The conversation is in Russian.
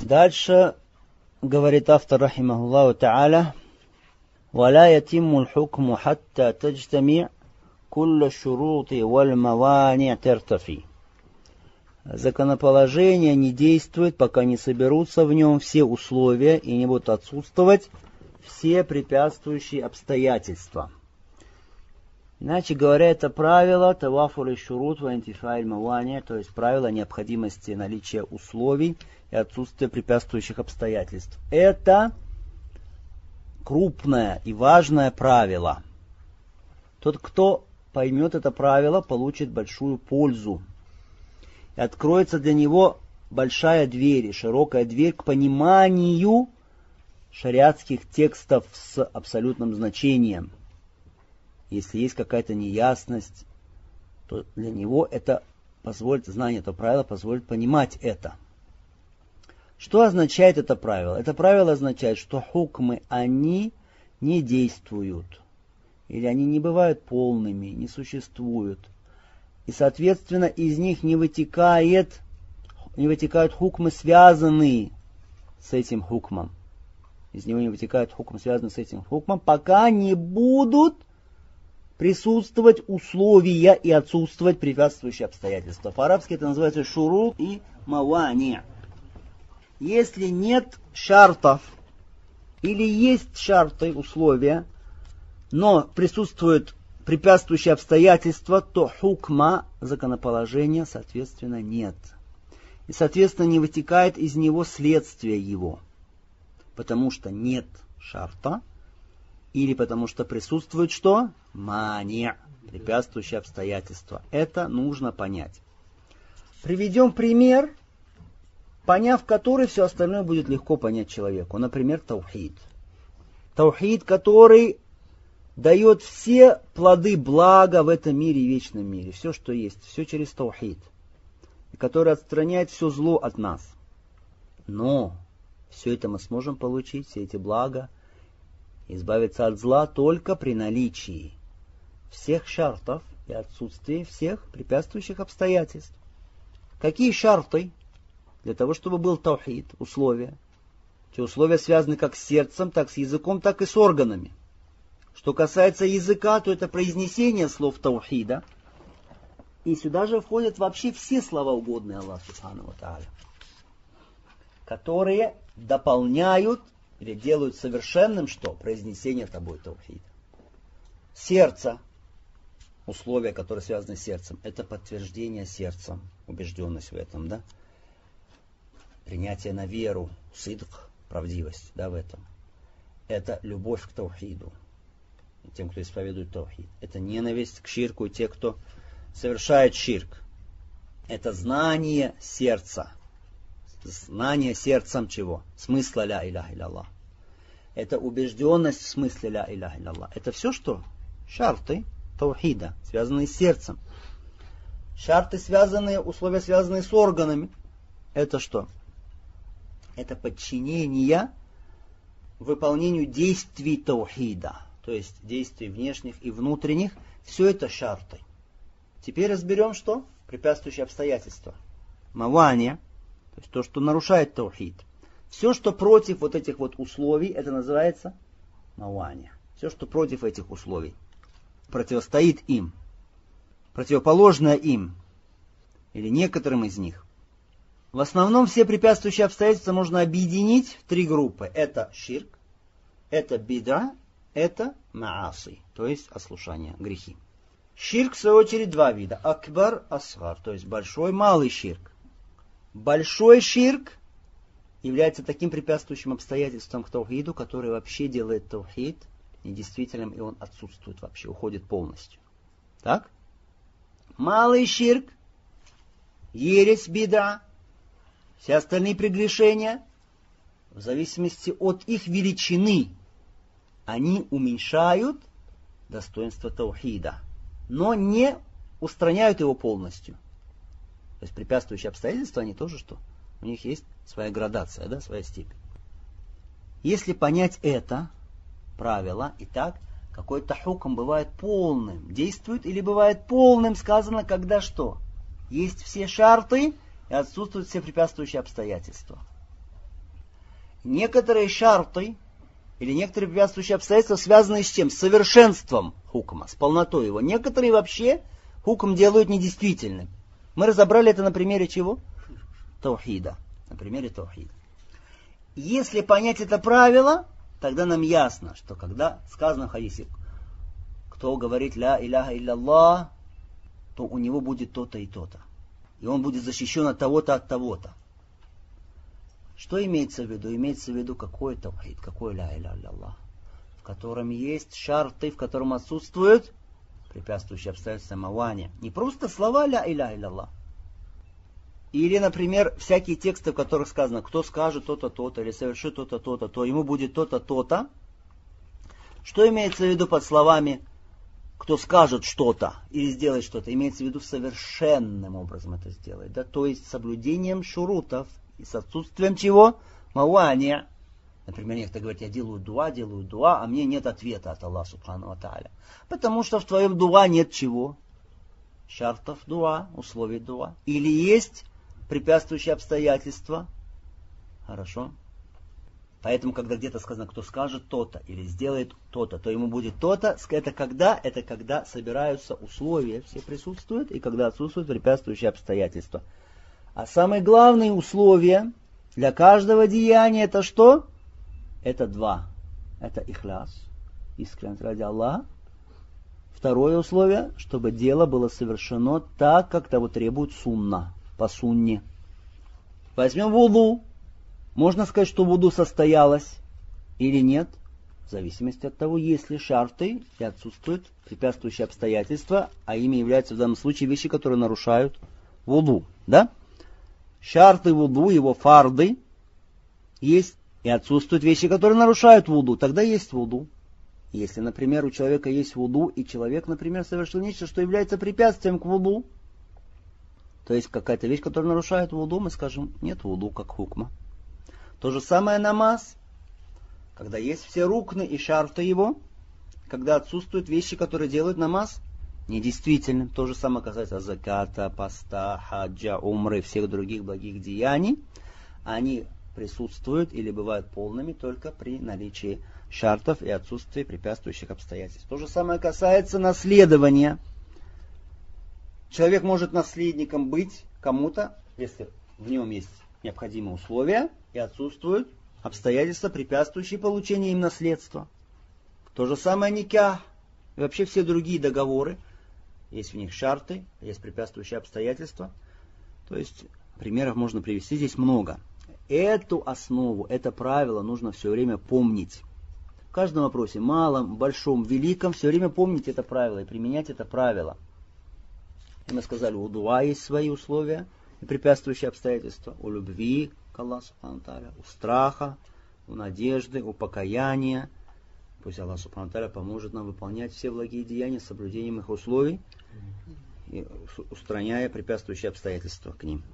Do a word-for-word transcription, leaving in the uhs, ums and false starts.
Дальше говорит автор, рахимахуллаху та'аля: «Валя ятимму л-хукму хатта таджтами' кулля шурути валь мавани' тертафи». Законоположение не действует, пока не соберутся в нем все условия и не будут отсутствовать все препятствующие обстоятельства. Иначе говоря, это правило тавафур шурут ва интифа'иль мавани', то есть правило необходимости наличия условий и отсутствия препятствующих обстоятельств. Это крупное и важное правило. Тот, кто поймет это правило, получит большую пользу. И откроется для него большая дверь, широкая дверь к пониманию шариатских текстов с абсолютным значением. Если есть какая-то неясность, то для него это позволит, знание этого правила позволит понимать это. Что означает это правило? Это правило означает, что хукмы, они не действуют. Или они не бывают полными, не существуют. И, соответственно, из них не вытекает, не вытекают хукмы, связанные с этим хукмом. Из него не вытекают хукмы, связанные с этим хукмом, пока не будут присутствовать условия и отсутствовать препятствующие обстоятельства. По-арабски это называется шурут и мавани. Если нет шартов, или есть шарты, условия, но присутствуют препятствующие обстоятельства, то хукма, законоположения, соответственно, нет. И, соответственно, не вытекает из него следствие его. Потому что нет шарта, или потому что присутствует что? Мани, препятствующие обстоятельства. Это нужно понять. Приведем пример, поняв который, все остальное будет легко понять человеку. Например, таухид. Таухид, который дает все плоды блага в этом мире и вечном мире. Все, что есть. Все через таухид. Который отстраняет все зло от нас. Но все это мы сможем получить, все эти блага, избавиться от зла только при наличии всех шартов и отсутствии всех препятствующих обстоятельств. Какие шарты для того, чтобы был таухид, условия? Эти условия связаны как с сердцем, так с языком, так и с органами. Что касается языка, то это произнесение слов таухида. И сюда же входят вообще все слова, угодные Аллаху Субхану ва Тааля, которые дополняют или делают совершенным что? Произнесение тобой таухида. Сердце, условия, которые связаны с сердцем, это подтверждение сердцем, убежденность в этом, да? Принятие на веру, сидк, правдивость, да, в этом. Это любовь к таухиду, тем, кто исповедует таухид. Это ненависть к ширку и те, кто совершает ширк. Это знание сердца. Знание сердцем чего? Смысла ля иляха илlallah. Это убежденность в смысле ля иляха илlallah. Это все что? Шарты таухида, связанные с сердцем. Шарты, связанные, условия, связанные с органами. Это что? Это подчинение выполнению действий таухида. То есть действий внешних и внутренних. Все это шарты. Теперь разберем, что? Препятствующие обстоятельства. Мавания. То есть то, что нарушает таухид. Все, что против вот этих вот условий, это называется мавания. Все, что против этих условий. Противостоит им. Противоположное им. Или некоторым из них. В основном все препятствующие обстоятельства можно объединить в три группы. Это ширк, это бид'a, это мааси. То есть ослушание, грехи. Ширк, в свою очередь, два вида. Акбар, асгар. То есть большой, малый ширк. Большой ширк является таким препятствующим обстоятельством к таухиду, который вообще делает таухид недействительным, и он отсутствует вообще, уходит полностью. Так? Малый ширк, ересь, бида, все остальные прегрешения, в зависимости от их величины, они уменьшают достоинство таухида, но не устраняют его полностью. То есть препятствующие обстоятельства, они тоже что? У них есть своя градация, да, своя степень. Если понять это правило, итак, какой-то хукм бывает полным, действует или бывает полным, сказано, когда что? Есть все шарты и отсутствуют все препятствующие обстоятельства. некоторые шарты или некоторые препятствующие обстоятельства связаны с чем? С совершенством хукма, с полнотой его. Некоторые вообще хукм делают недействительным. Мы разобрали это на примере чего? Таухида. На примере таухида. Если понять это правило, тогда нам ясно, что когда сказано в хадисе, кто говорит ля иляха илля, то у него будет то-то и то-то. И он будет защищен от того-то, от того-то. Что имеется в виду? Имеется в виду какой таухид, какой ля иляха илля, в котором есть шарты, в котором отсутствуют препятствующие обстоятельства мавани. Не просто слова ля иляха илля. Или, например, всякие тексты, в которых сказано, кто скажет то-то, то-то, или совершит то-то, то-то, то ему будет то-то, то-то. Что имеется в виду под словами кто скажет что-то или сделает что-то? Имеется в виду совершенным образом это сделать. Да? То есть с соблюдением шурутов и с отсутствием чего? Мауания. Например, некоторые говорят, я делаю дуа, делаю дуа, а мне нет ответа от Аллаха Субхану ва Тааля. Потому что в твоем дуа нет чего? Шартов дуа, условий дуа. Или есть препятствующие обстоятельства. Хорошо. Поэтому, когда где-то сказано, кто скажет то-то или сделает то-то, то ему будет то-то. Это когда? Это когда собираются условия, все присутствуют, и когда отсутствуют препятствующие обстоятельства. А самые главные условия для каждого деяния это что? Это два. Это ихляс, искренность ради Аллаха. Второе условие, чтобы дело было совершено так, как того требует сунна, по сунне. Возьмем вуду. Можно сказать, что вуду состоялось или нет, в зависимости от того, есть ли шарты и отсутствуют препятствующие обстоятельства, а ими являются в данном случае вещи, которые нарушают вуду. Да? Шарты вуду, его фарды, есть и отсутствуют вещи, которые нарушают вуду, тогда есть вуду. Если, например, у человека есть вуду, и человек, например, совершил нечто, что является препятствием к вуду, то есть какая-то вещь, которая нарушает вуду, мы скажем, нет вуду, как хукма. То же самое намаз, когда есть все рукны и шарты его, когда отсутствуют вещи, которые делают намаз недействительным. То же самое касается заката, поста, хаджа, умры и всех других благих деяний. Они присутствуют или бывают полными только при наличии шартов и отсутствии препятствующих обстоятельств. То же самое касается наследования. Человек может наследником быть кому-то, если в нем есть необходимые условия и отсутствуют обстоятельства, препятствующие получению им наследства. То же самое никах и вообще все другие договоры. Есть в них шарты, есть препятствующие обстоятельства. То есть примеров можно привести здесь много. Эту основу, это правило нужно все время помнить. В каждом вопросе, малом, большом, великом, все время помнить это правило и применять это правило. И мы сказали, у дуа есть свои условия и препятствующие обстоятельства. У любви к Аллаху Субхану ва Тааля, у страха, у надежды, у покаяния. Пусть Аллах Субхану ва Тааля поможет нам выполнять все благие деяния с соблюдением их условий и устраняя препятствующие обстоятельства к ним.